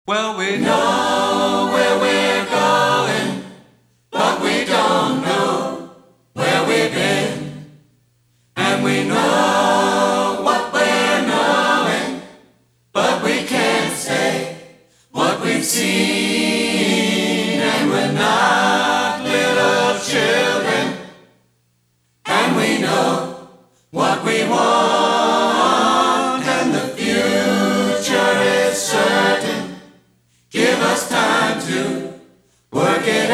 Well, we know where we're going, but we don't know where we've been. And we know what we're knowing, but we can't say what we've seen. And we're not little children, and we know what we want, and the future is certain. Give us time to work it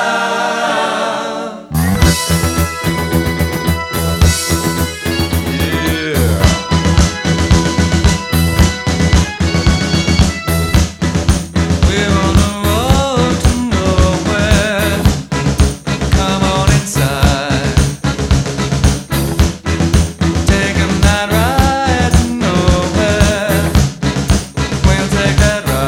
out. Yeah. We're on the road to nowhere. Come on inside. Taking that ride to nowhere. We'll take that ride.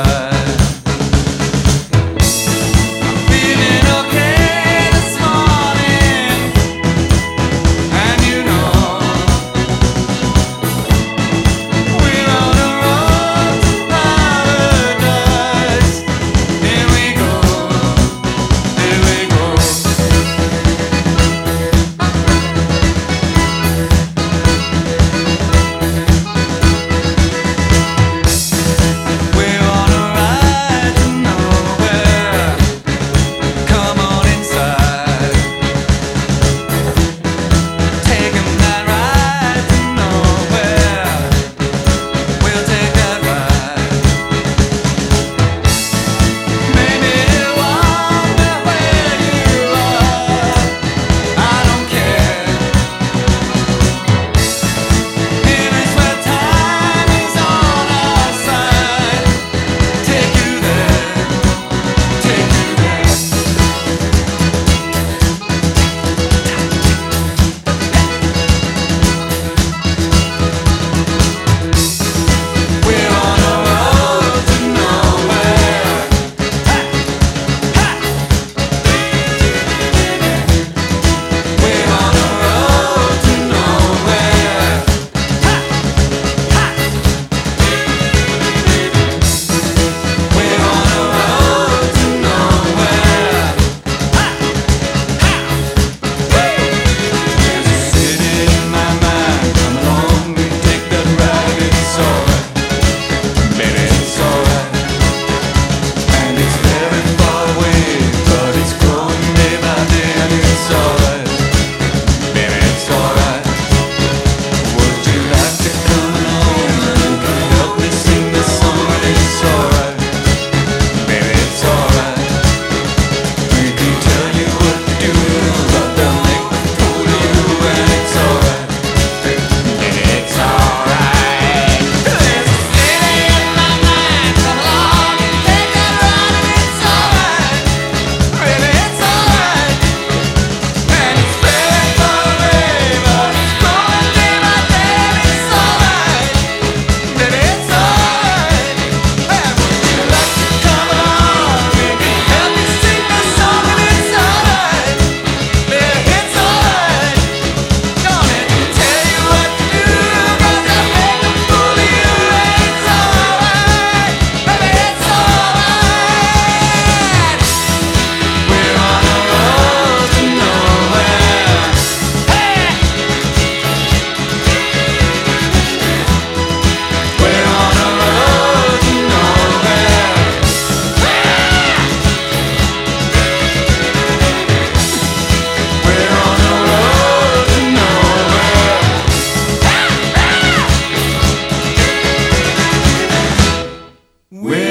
We're